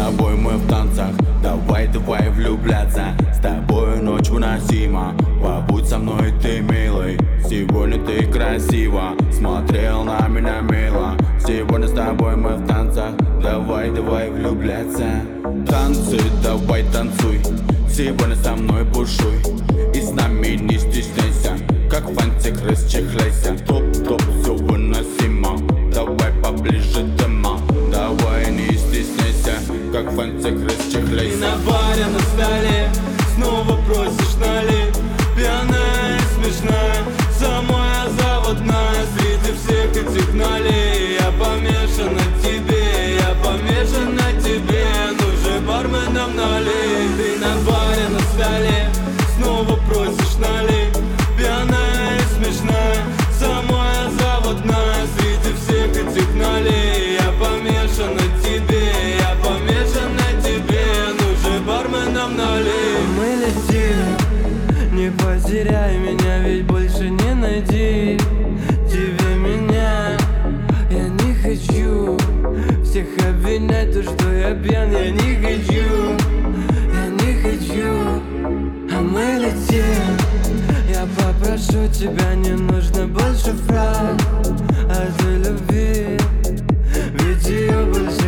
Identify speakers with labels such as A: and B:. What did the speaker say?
A: тобой мы в танцах. Давай, давай влюбляться. С тобой ночь выносима. Побудь со мной, ты милый. Сегодня ты красиво смотрел на меня мило. Сегодня с тобой мы в танцах. Давай, давай влюбляться. Танцы, давай танцуй. Сегодня со мной бушуй. И с нами не стесняйся. Как фантик расчехляйся. Топ-топ, все выносимо. Давай поближе дома. Давай не стесняйся. Как фантик расчехляйся.
B: Ты на баре на столе снова просишь налить. Пьяная и смешная, самая заводная. Среди всех этих налей я помешан на тебе, я помешан на тебе. Ну же барменом налей. Ты на баре на столе снова просишь налить. Пьяная и смешная, самая заводная. Среди всех этих налей я помешан на тебе, я помешан на тебе. Ну же барменом налей. Мы летим, не потеряй меня, ведь больше не найти тебе меня. Я не хочу всех обвинять, то что я пьян. Я не хочу, я не хочу. А мы летим. Я попрошу тебя, не нужно больше фраз о той любви, ведь ее больше